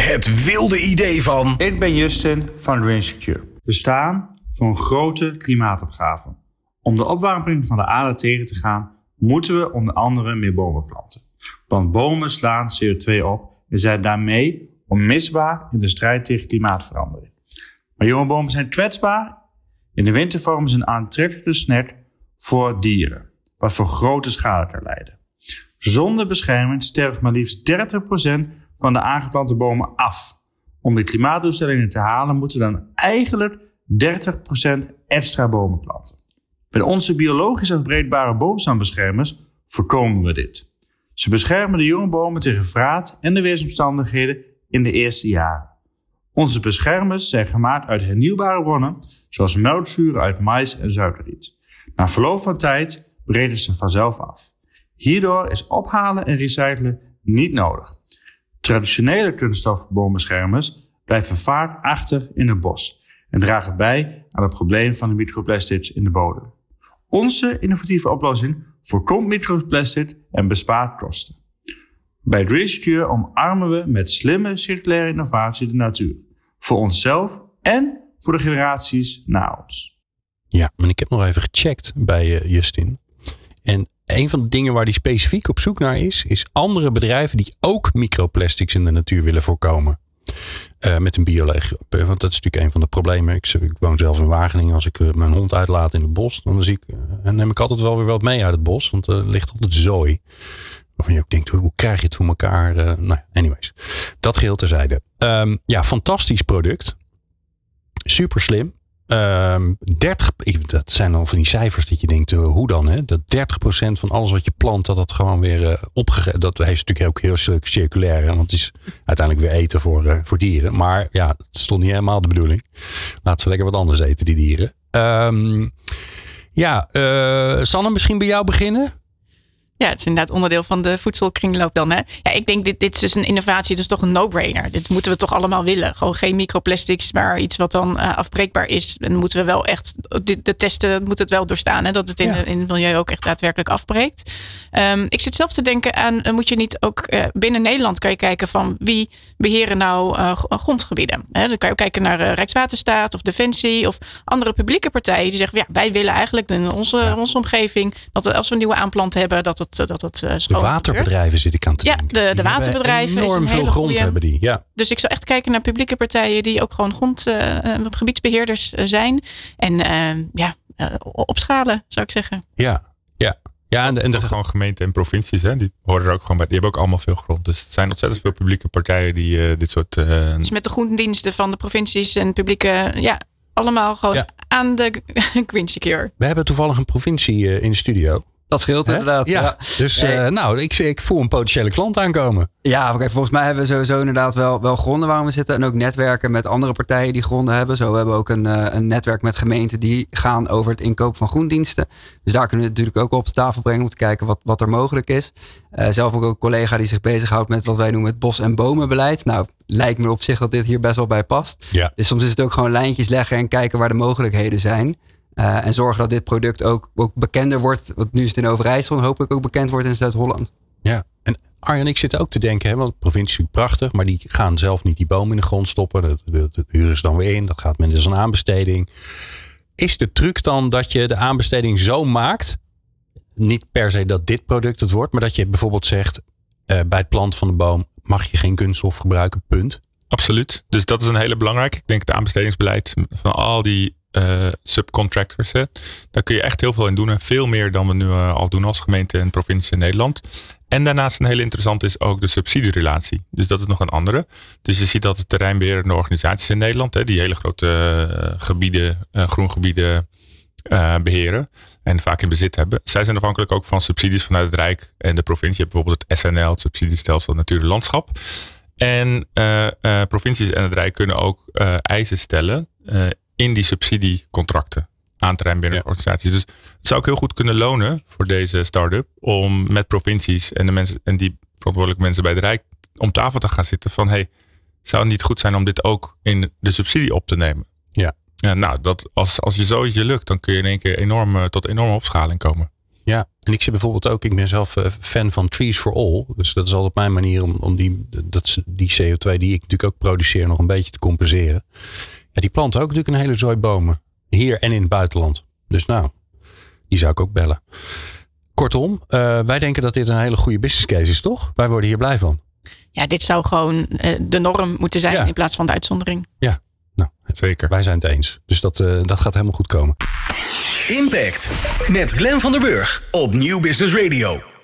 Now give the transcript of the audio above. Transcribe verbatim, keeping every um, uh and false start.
Het wilde idee van... Ik ben Justin van Green Secure. We staan voor een grote klimaatopgave. Om de opwarming van de aarde tegen te gaan, moeten we onder andere meer bomen planten. Want bomen slaan C O twee op en zijn daarmee onmisbaar in de strijd tegen klimaatverandering. Maar jonge bomen zijn kwetsbaar. In de winter vormen ze een aantrekkelijke snack voor dieren, wat voor grote schade kan leiden. Zonder bescherming sterft maar liefst dertig procent van de aangeplante bomen af. Om de klimaatdoelstellingen te halen moeten we dan eigenlijk dertig procent extra bomen planten. Met onze biologisch afbreekbare boomstambeschermers voorkomen we dit. Ze beschermen de jonge bomen tegen vraat en de weersomstandigheden in de eerste jaren. Onze beschermers zijn gemaakt uit hernieuwbare bronnen, zoals melkzuren uit mais en suikerriet. Na verloop van tijd breken ze vanzelf af. Hierdoor is ophalen en recyclen niet nodig. Traditionele kunststof boombeschermers blijven vaak achter in het bos en dragen bij aan het probleem van de microplastics in de bodem. Onze innovatieve oplossing voorkomt microplastic en bespaart kosten. Bij Green Secure omarmen we met slimme circulaire innovatie de natuur. Voor onszelf en voor de generaties na ons. Ja, maar ik heb nog even gecheckt bij uh, Justin. En een van de dingen waar hij specifiek op zoek naar is, is andere bedrijven die ook microplastics in de natuur willen voorkomen. Uh, met een biologie. Want dat is natuurlijk een van de problemen. Ik, ik woon zelf in Wageningen. Als ik uh, mijn hond uitlaat in het bos, dan zie ik, uh, en neem ik altijd wel weer wat mee uit het bos. Want er ligt altijd zooi. Waarvan je ook denkt, hoe krijg je het voor elkaar? Uh, nou, anyways. Dat geheel terzijde. Um, ja, fantastisch product. Super slim. Um, dertig, dat zijn al van die cijfers dat je denkt, uh, hoe dan? Hè? Dat dertig procent van alles wat je plant, dat dat gewoon weer uh, opgegeven. Dat heeft natuurlijk ook heel circulair. Hè? Want het is uiteindelijk weer eten voor, uh, voor dieren. Maar ja, dat stond niet helemaal de bedoeling. Laat ze lekker wat anders eten, die dieren. Um, ja, uh, Sanne, misschien bij jou beginnen? Ja, het is inderdaad onderdeel van de voedselkringloop dan. Hè? Ja, ik denk, dit, dit is dus een innovatie, dus toch een no-brainer. Dit moeten we toch allemaal willen. Gewoon geen microplastics, maar iets wat dan uh, afbreekbaar is. En moeten we wel echt, de, de testen moet het wel doorstaan. Hè? Dat het in, ja. in het milieu ook echt daadwerkelijk afbreekt. Um, ik zit zelf te denken aan, uh, moet je niet ook uh, binnen Nederland kan je kijken van wie beheren nou uh, grondgebieden. Hè? Dan kan je ook kijken naar uh, Rijkswaterstaat of Defensie of andere publieke partijen die zeggen, ja, wij willen eigenlijk in onze, ja. onze omgeving, dat we, als we een nieuwe aanplant hebben, dat het dat het uh, schoon de waterbedrijven gebeurt. Zit ik aan te ja, denken. Ja, de, de waterbedrijven. Enorm is een veel hele grond goeie. hebben die. Ja. Dus ik zou echt kijken naar publieke partijen die ook gewoon grond, uh, gebiedsbeheerders zijn. En uh, ja, uh, opschalen zou ik zeggen. Ja, ja. Ja, en de, en de gewoon gemeenten en provincies, hè, die horen er ook gewoon bij. Die hebben ook allemaal veel grond. Dus het zijn ontzettend veel publieke partijen die uh, dit soort... Uh, dus met de groendiensten van de provincies en publieke... Ja, allemaal gewoon ja. aan de Green Secure. We hebben toevallig een provincie uh, in de studio. Dat scheelt He? inderdaad. Ja, ja. dus uh, nou, ik, ik voel een potentiële klant aankomen. Ja, okay, volgens mij hebben we sowieso inderdaad wel, wel gronden waar we zitten. En ook netwerken met andere partijen die gronden hebben. Zo hebben we ook een, uh, een netwerk met gemeenten die gaan over het inkopen van groendiensten. Dus daar kunnen we het natuurlijk ook op de tafel brengen om te kijken wat, wat er mogelijk is. Uh, zelf ook een collega die zich bezighoudt met wat wij noemen het bos- en bomenbeleid. Nou, lijkt me op zich dat dit hier best wel bij past. Ja. Dus soms is het ook gewoon lijntjes leggen en kijken waar de mogelijkheden zijn. Uh, en zorgen dat dit product ook, ook bekender wordt. Want nu is het in Overijssel en hopelijk ook bekend wordt in Zuid-Holland. Ja, en Arjan, ik zit ook te denken, hè, want de provincie is prachtig, maar die gaan zelf niet die boom in de grond stoppen. Dat, dat, dat huren ze dan weer in. Dat gaat met als een aanbesteding. Is de truc dan dat je de aanbesteding zo maakt, niet per se dat dit product het wordt, maar dat je bijvoorbeeld zegt, uh, bij het planten van de boom mag je geen kunststof gebruiken, punt? Absoluut. Dus dat is een hele belangrijke. Ik denk het aanbestedingsbeleid van al die Uh, subcontractors. Hè. Daar kun je echt heel veel in doen. En veel meer dan we nu uh, al doen als gemeente en provincie in Nederland. En daarnaast een heel interessant is ook de subsidierelatie. Dus dat is nog een andere. Dus je ziet dat de terreinbeherende organisaties in Nederland, hè, die hele grote uh, gebieden, uh, groengebieden uh, beheren en vaak in bezit hebben. Zij zijn afhankelijk ook van subsidies vanuit het Rijk en de provincie. Je hebt bijvoorbeeld het S N L, het subsidiestelsel Natuur en Landschap. En uh, uh, provincies en het Rijk kunnen ook uh, eisen stellen uh, in die subsidiecontracten aan terreinbeherende ja. organisaties. Dus het zou ook heel goed kunnen lonen voor deze start-up om met provincies en de mensen en die verantwoordelijke mensen bij het Rijk om tafel te gaan zitten van hey, zou het niet goed zijn om dit ook in de subsidie op te nemen? Ja. Ja, nou, dat als, als je zo je lukt, dan kun je in één keer enorm, tot enorme opschaling komen. Ja, en ik zit bijvoorbeeld ook, ik ben zelf fan van Trees for All. Dus dat is altijd mijn manier om, om die, dat, die C O twee die ik natuurlijk ook produceer nog een beetje te compenseren. Ja, die planten ook natuurlijk een hele zooi bomen. Hier en in het buitenland. Dus nou, die zou ik ook bellen. Kortom, uh, wij denken dat dit een hele goede business case is, toch? Wij worden hier blij van. Ja, dit zou gewoon uh, de norm moeten zijn ja. in plaats van de uitzondering. Ja, nou, zeker. Wij zijn het eens. Dus dat, uh, dat gaat helemaal goed komen. Impact met Glenn van der Burg op Nieuw Business Radio.